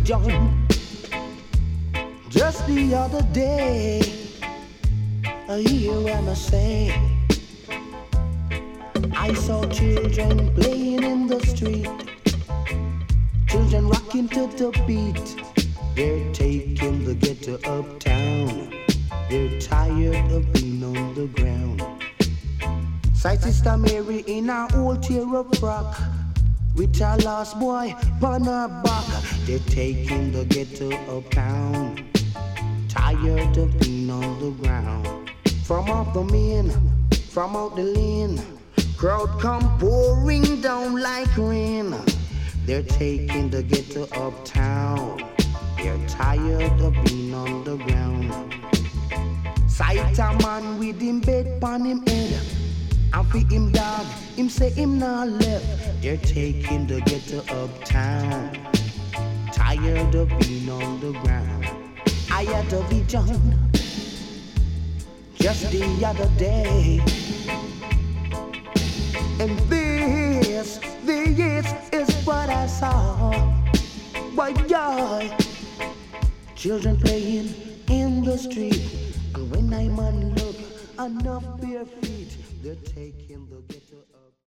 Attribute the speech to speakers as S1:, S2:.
S1: vision. Just the other day, I hear when I say, I saw children playing in the street, children rocking to the beat. They're taking the ghetto uptown. They're tired of being on the ground. Sight Sister Mary in her old tear-up frock, with her lost boy on her back. They're taking the ghetto uptown. Tired of being on the ground. From out the main, from out the lane, crowd come pouring down like rain. They're taking the ghetto uptown. They're tired of being on the ground. Sight a man with him bed pon him head, and for him dog, him say him not left. They're taking the ghetto uptown. Tired of being on the ground. I had a vision just the other day, and this is what I saw. Why, yeah, children playing in the street, and when I man look, enough bare feet, they're taking the ghetto up.